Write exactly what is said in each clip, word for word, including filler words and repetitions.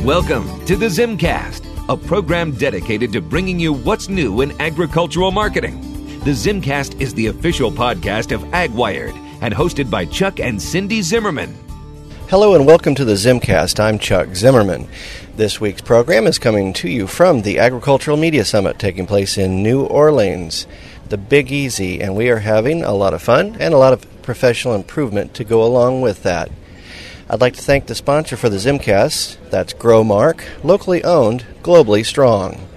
Welcome to the Zimcast, a program dedicated to bringing you what's new in agricultural marketing. The Zimcast is the official podcast of AgWired and hosted by Chuck and Cindy Zimmerman. Hello and welcome to the Zimcast. I'm Chuck Zimmerman. This week's program is coming to you from the Agricultural Media Summit taking place in New Orleans, the Big Easy, and we are having a lot of fun and a lot of professional improvement to go along with that. I'd like to thank the sponsor for the Zimcast, that's Growmark, locally owned, globally strong.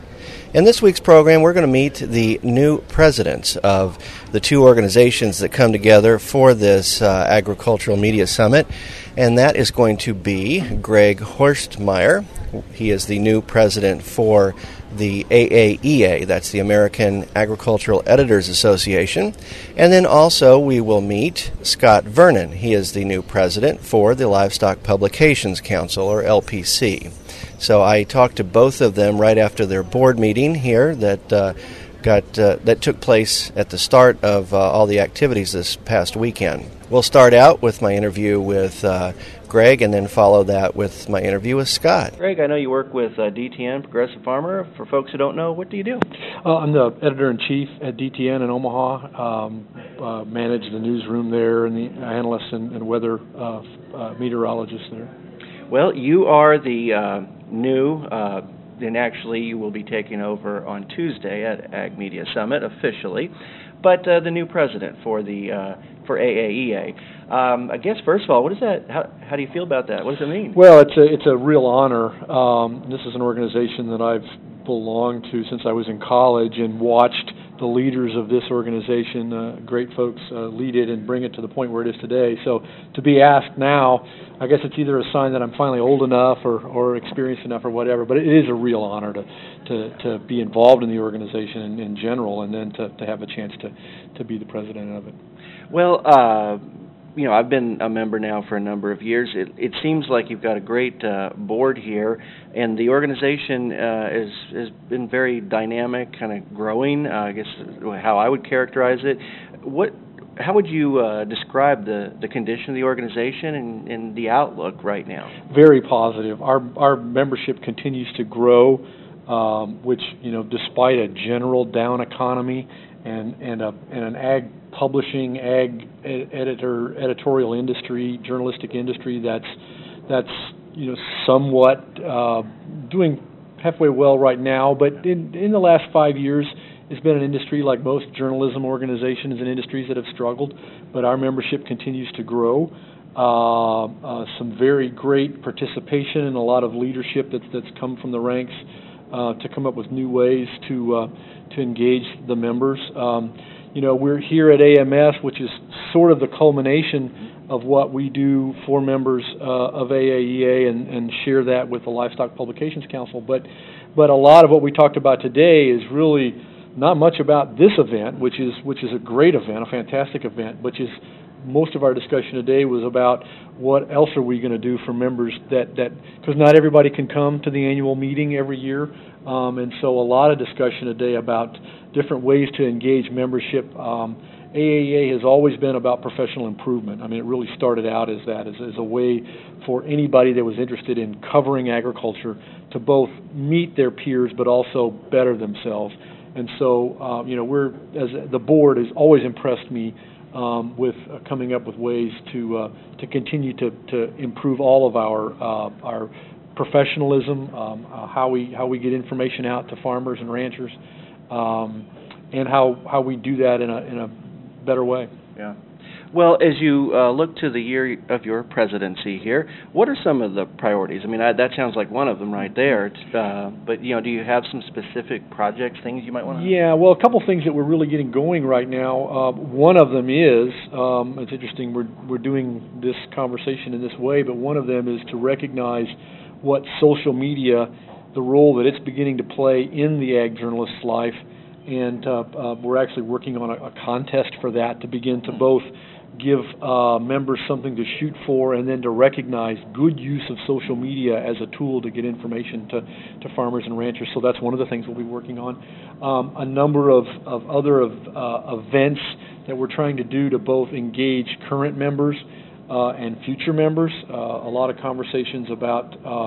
In this week's program, we're going to meet the new presidents of the two organizations that come together for this uh, Agricultural Media Summit, and that is going to be Greg Horstmeyer. He is the new president for the A A E A, that's the American Agricultural Editors Association. And then also we will meet Scott Vernon. He is the new president for the Livestock Publications Council, or L P C. So I talked to both of them right after their board meeting here that uh, got uh, that took place at the start of uh, all the activities this past weekend. We'll start out with my interview with uh, Greg and then follow that with my interview with Scott. Greg, I know you work with uh, D T N, Progressive Farmer. For folks who don't know, what do you do? Uh, I'm the editor-in-chief at D T N in Omaha. Um, uh, manage the newsroom there and the analysts and, and weather uh, uh, meteorologists there. Well, you are the uh, new, uh, and actually you will be taking over on Tuesday at Ag Media Summit officially, but uh, the new president for the uh, for A A E A. Um, I guess first of all, what is that? How, how do you feel about that? What does it mean? Well, it's a it's a real honor. Um, this is an organization that I've belonged to since I was in college and watched the leaders of this organization, uh, great folks, uh, lead it and bring it to the point where it is today. So to be asked now, I guess it's either a sign that I'm finally old enough or, or experienced enough or whatever, but it is a real honor to to, to be involved in the organization in, in general and then to, to have a chance to, to be the president of it. Well, uh, you know, I've been a member now for a number of years. It, it seems like you've got a great uh, board here, and the organization uh, is, has been very dynamic, kind of growing, uh, I guess how I would characterize it. What, how would you uh, describe the, the condition of the organization and, and the outlook right now? Very positive. Our, our membership continues to grow, um, which, you know, despite a general down economy and, and, a, and an ag publishing, ag ed- editor, editorial industry, journalistic industry that's that's you know somewhat uh, doing halfway well right now. But in in the last five years, it's been an industry like most journalism organizations and industries that have struggled. But our membership continues to grow. Uh, uh, some very great participation and a lot of leadership that's that's come from the ranks uh, to come up with new ways to uh, to engage the members. Um, You know, we're here at A M S, which is sort of the culmination of what we do for members uh, of A A E A and, and share that with the Livestock Publications Council. But but a lot of what we talked about today is really not much about this event, which is which is a great event, a fantastic event, which is most of our discussion today was about what else are we going to do for members that, that because not everybody can come to the annual meeting every year. Um, and so a lot of discussion today about different ways to engage membership. Um, A A E A has always been about professional improvement. I mean, it really started out as that, as, as a way for anybody that was interested in covering agriculture to both meet their peers but also better themselves. And so, uh, you know, we're as the board has always impressed me um, with uh, coming up with ways to uh, to continue to, to improve all of our uh, our professionalism, um, uh, how we how we get information out to farmers and ranchers, um, and how, how we do that in a in a better way. Yeah. Well, as you uh, look to the year of your presidency here, what are some of the priorities? I mean, I, that sounds like one of them right there. Uh, but you know, do you have some specific projects, things you might want to? Yeah. Well, a couple things that we're really getting going right now. Uh, one of them is um, it's interesting. We're we're doing this conversation in this way, but one of them is to recognize what social media, the role that it's beginning to play in the ag journalist's life, and uh, uh, we're actually working on a, a contest for that to begin to both give uh, members something to shoot for and then to recognize good use of social media as a tool to get information to, to farmers and ranchers. So that's one of the things we'll be working on. Um, a number of, of other of, uh, events that we're trying to do to both engage current members uh, and future members. Uh, a lot of conversations about uh,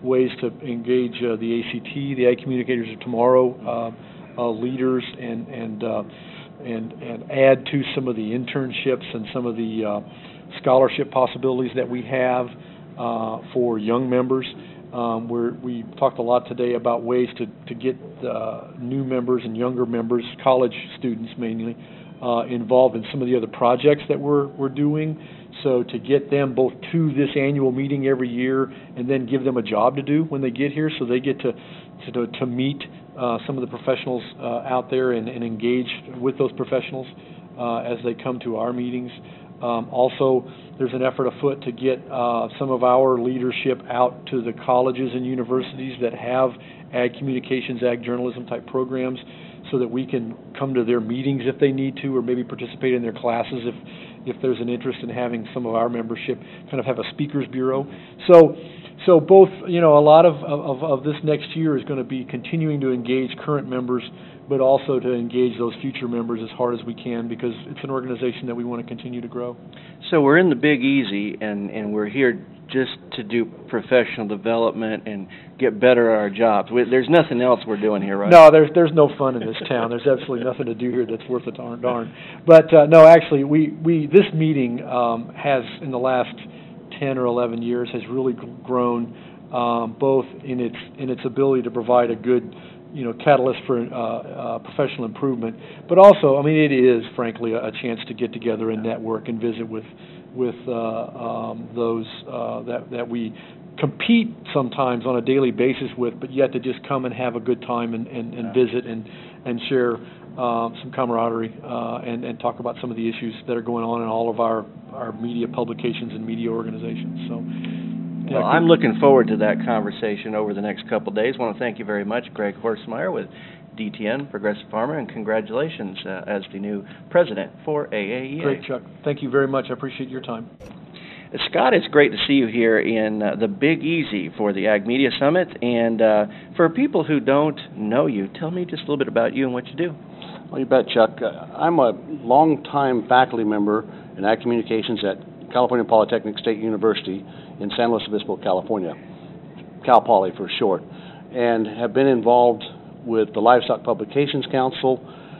ways to engage uh, the A C T, the Ag Communicators of Tomorrow uh, uh, leaders, and and uh, and and add to some of the internships and some of the uh, scholarship possibilities that we have uh, for young members. Um, we're, we talked a lot today about ways to, to get uh, new members and younger members, college students mainly, uh, involved in some of the other projects that we're, we're doing. So to get them both to this annual meeting every year and then give them a job to do when they get here, so they get to to, to meet uh, some of the professionals uh, out there and, and engage with those professionals uh, as they come to our meetings. Um, also, there's an effort afoot to get uh, some of our leadership out to the colleges and universities that have ag communications, ag journalism type programs, so that we can come to their meetings if they need to, or maybe participate in their classes if if there's an interest in having some of our membership kind of have a speakers bureau. So, so both, you know, a lot of, of, of this next year is going to be continuing to engage current members, but also to engage those future members as hard as we can, because it's an organization that we want to continue to grow. So we're in the Big Easy, and, and we're here just to do professional development and get better at our jobs. We, there's nothing else we're doing here, right? No, there's there's no fun in this town. There's absolutely nothing to do here that's worth a darn darn. But uh, no, actually, we, we this meeting um, has, in the last ten or eleven years, has really grown um, both in its in its ability to provide a good, you know, catalyst for uh, uh, professional improvement, but also, I mean, it is frankly a, a chance to get together and network and visit with with uh, um, those uh, that that we compete sometimes on a daily basis with, but yet to just come and have a good time and, and, and visit and and share um, some camaraderie uh, and and talk about some of the issues that are going on in all of our our media publications and media organizations. So. Well, yeah, I'm looking forward to that conversation over the next couple of days. I want to thank you very much, Greg Horstmeyer with D T N, Progressive Farmer, and congratulations uh, as the new president for A A E A. Great, Chuck. Thank you very much. I appreciate your time. Uh, Scott, it's great to see you here in uh, the Big Easy for the Ag Media Summit. And uh, for people who don't know you, tell me just a little bit about you and what you do. Well, you bet, Chuck. Uh, I'm a longtime faculty member in Ag Communications at California Polytechnic State University in San Luis Obispo, California, Cal Poly for short, and have been involved with the Livestock Publications Council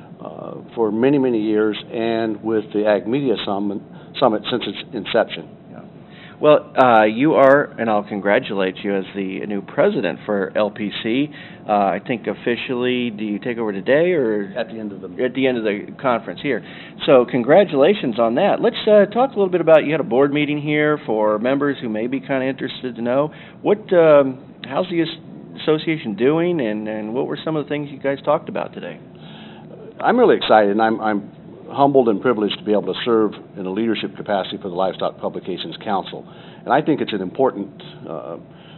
uh, for many, many years, and with the Ag Media Summit, Summit since its inception. Yeah. Well, uh, you are, and I'll congratulate you as the new president for L P C. Uh, I think officially, do you take over today or at the end of the at the end of the conference here? So congratulations on that. Let's uh, talk a little bit about, you had a board meeting here for members who may be kind of interested to know what um, how's the association doing, and, and what were some of the things you guys talked about today? I'm really excited, and I'm, I'm humbled and privileged to be able to serve in a leadership capacity for the Livestock Publications Council. And I think it's an important, uh,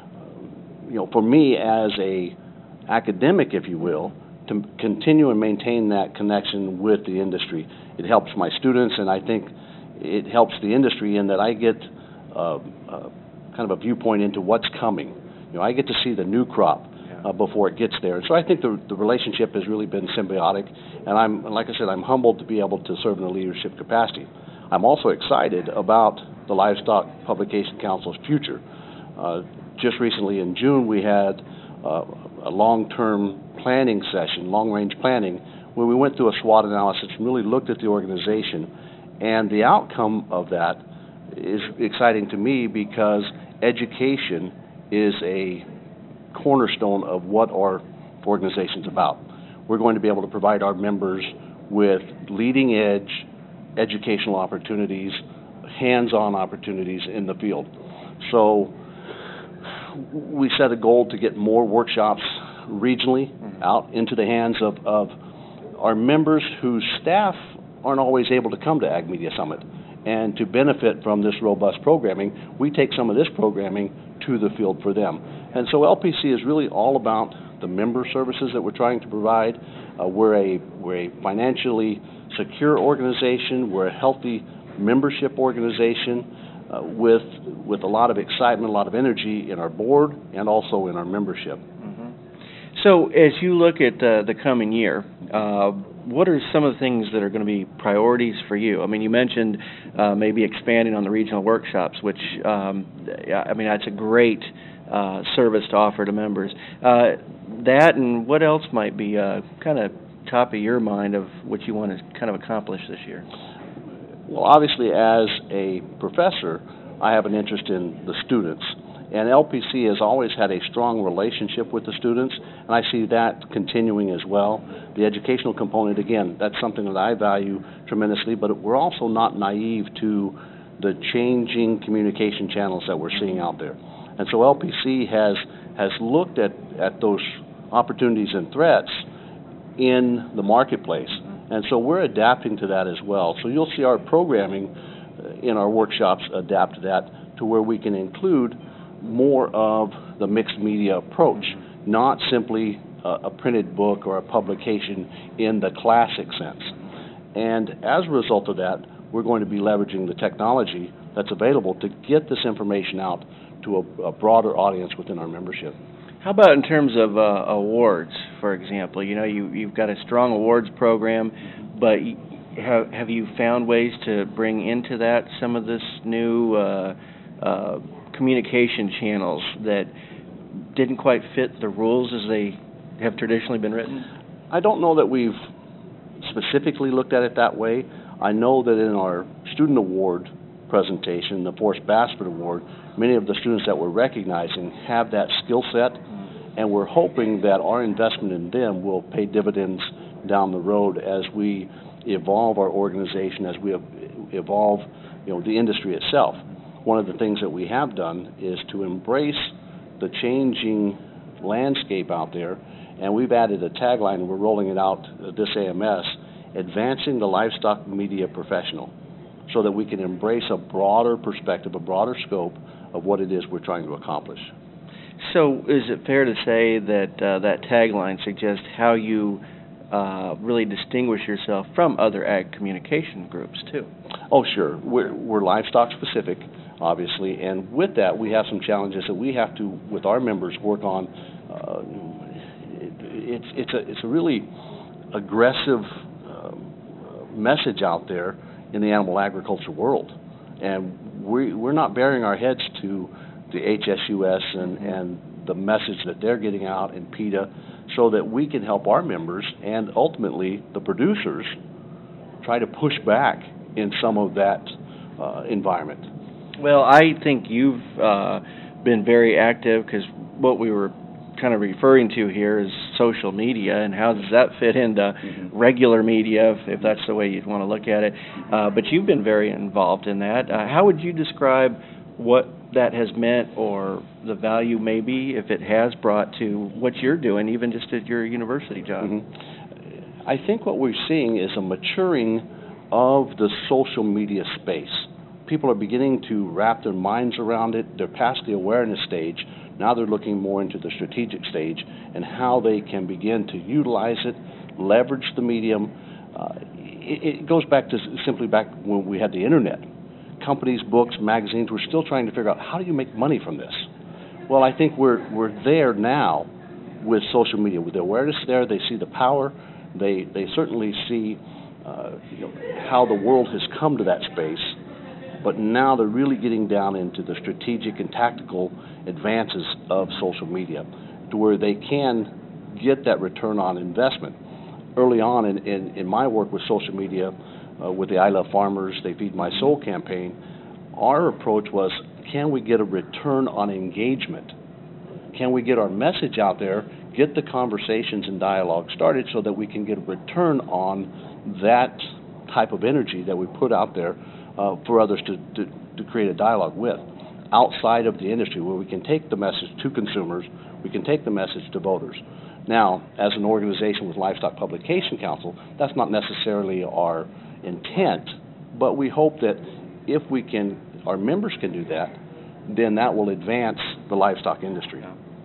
you know, for me as a academic, if you will, to continue and maintain that connection with the industry. It helps my students, and I think it helps the industry in that I get uh, uh, kind of a viewpoint into what's coming. You know, I get to see the new crop uh, before it gets there. And so I think the, the relationship has really been symbiotic, and I'm, like I said, I'm humbled to be able to serve in a leadership capacity. I'm also excited about the Livestock Publication Council's future. Uh, just recently in June, we had uh, a long-term planning session, long-range planning, where we went through a SWOT analysis and really looked at the organization. And the outcome of that is exciting to me because education is a cornerstone of what our organization's about. We're going to be able to provide our members with leading-edge educational opportunities, hands-on opportunities in the field. So we set a goal to get more workshops regionally out into the hands of, of our members whose staff aren't always able to come to Ag Media Summit. And to benefit from this robust programming, we take some of this programming to the field for them. And so L P C is really all about the member services that we're trying to provide. Uh, we're a we're a financially secure organization. We're a healthy membership organization uh, with with a lot of excitement, a lot of energy in our board and also in our membership. Mm-hmm. So as you look at uh, the coming year, uh, what are some of the things that are going to be priorities for you? I mean, you mentioned uh, maybe expanding on the regional workshops, which, um, I mean, that's a great uh, service to offer to members. Uh, that and what else might be uh, kind of top of your mind of what you want to kind of accomplish this year? Well, obviously, as a professor, I have an interest in the students. And L P C has always had a strong relationship with the students, and I see that continuing as well. The educational component, again, that's something that I value tremendously, but we're also not naive to the changing communication channels that we're seeing out there. And so L P C has has looked at, at those opportunities and threats in the marketplace. And so we're adapting to that as well. So you'll see our programming in our workshops adapt to that to where we can include more of the mixed media approach, not simply a, a printed book or a publication in the classic sense. And as a result of that, we're going to be leveraging the technology that's available to get this information out to a, a broader audience within our membership. How about in terms of uh, awards, for example? You know, you, you've got a strong awards program, but have, have you found ways to bring into that some of this new uh, uh, communication channels that didn't quite fit the rules as they have traditionally been written? I don't know that we've specifically looked at it that way. I know that in our student award presentation, the Forrest Bassford Award, many of the students that we're recognizing have that skill set, and we're hoping that our investment in them will pay dividends down the road as we evolve our organization, as we evolve, you know, the industry itself. One of the things that we have done is to embrace the changing landscape out there, and we've added a tagline, and we're rolling it out this A M S, advancing the livestock media professional, so that we can embrace a broader perspective, a broader scope of what it is we're trying to accomplish. So is it fair to say that uh, that tagline suggests how you uh, really distinguish yourself from other ag communication groups, too? Oh, sure. We're, we're livestock specific, obviously, and with that we have some challenges that we have to, with our members, work on. Uh, it, it's, it's, a, it's a really aggressive um, message out there in the animal agriculture world, and we, we're not burying our heads to the H S U S and, and the message that they're getting out in PETA, so that we can help our members and ultimately the producers try to push back in some of that uh, environment. Well, I think you've uh, been very active, because what we were kind of referring to here is social media, and how does that fit into mm-hmm. regular media, if, if that's the way you'd want to look at it. Uh, but you've been very involved in that. Uh, how would you describe what that has meant, or the value maybe, if it has brought to what you're doing, even just at your university job? Mm-hmm. I think what we're seeing is a maturing of the social media space. People are beginning to wrap their minds around it. They're past the awareness stage. Now they're looking more into the strategic stage and how they can begin to utilize it, leverage the medium. Uh, it, it goes back to simply back when we had the internet. Companies, books, magazines were still trying to figure out, how do you make money from this? Well, I think we're we're there now with social media. With the awareness there, they see the power. They they certainly see uh, you know, how the world has come to that space. But now they're really getting down into the strategic and tactical advances of social media, to where they can get that return on investment. Early on in, in, in my work with social media, uh, with the I Love Farmers, They Feed My Soul campaign, our approach was, can we get a return on engagement? Can we get our message out there, get the conversations and dialogue started, so that we can get a return on that type of energy that we put out there uh, for others to, to, to create a dialogue with, outside of the industry, where we can take the message to consumers, we can take the message to voters. Now, as an organization with Livestock Publication Council, that's not necessarily our intent, but we hope that if we can, our members can do that, then that will advance the livestock industry.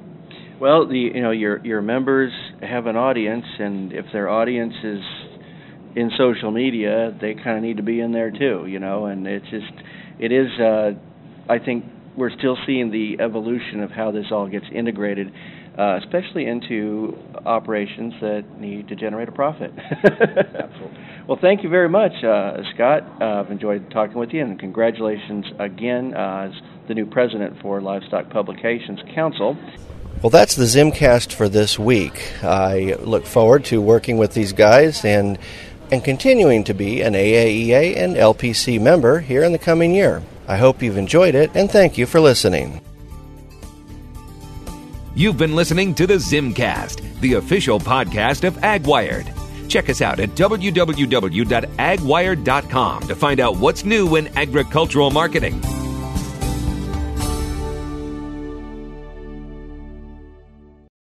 Well, the, you know, your your members have an audience, and if their audience is in social media, they kind of need to be in there too, you know. And it's just, it is, uh, I think, we're still seeing the evolution of how this all gets integrated, uh, especially into operations that need to generate a profit. Absolutely. Well, thank you very much, uh, Scott. Uh, I've enjoyed talking with you, and congratulations again uh, as the new president for Livestock Publications Council. Well, that's the Zimcast for this week. I look forward to working with these guys and and continuing to be an A A E A and L P C member here in the coming year. I hope you've enjoyed it, and thank you for listening. You've been listening to the Zimcast, the official podcast of AgWired. Check us out at w w w dot ag wired dot com to find out what's new in agricultural marketing.